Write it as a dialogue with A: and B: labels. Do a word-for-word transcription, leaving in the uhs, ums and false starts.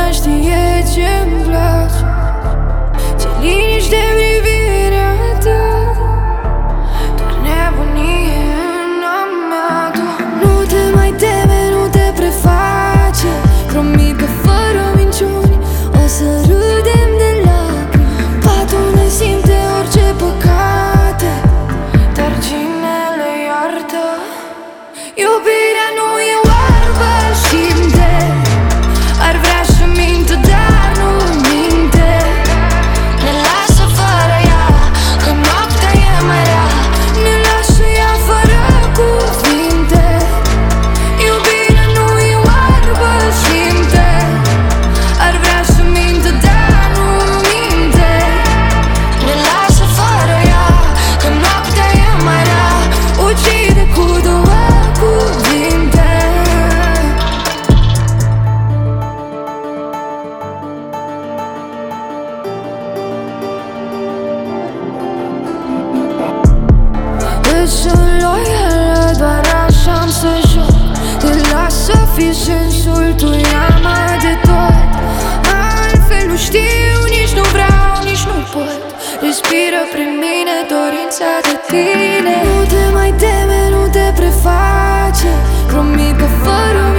A: știe ce-mi place. Ce liniște privirea ta, doar nebunie în a mea. Tu nu te mai teme, nu te preface. Promit că fără minciuni o să râdem de lacrimi. Patul ne simte orice păcate, dar cine le iartă? Iubirea nu e oarbă, simte. Ar vrea să mintă, dar nu minte. Ne lasă fără ea, că noaptea e mai rea. Ne lasă ea fără cuvinte. Iubirea nu e oarbă, simte. Ar vrea să mintă, dar nu minte. Ne lasă fără ea, că noaptea e mai rea. Ucide cu două cuvinte. Îți sunt loială, doar așa-am să joc. Te las să fii sensul, tu ia-mă de tot. Altfel nu știu, nici nu vreau, nici nu pot. Respiră prin mine dorința de tine. Nu te mai teme, nu te preface. Promit că fără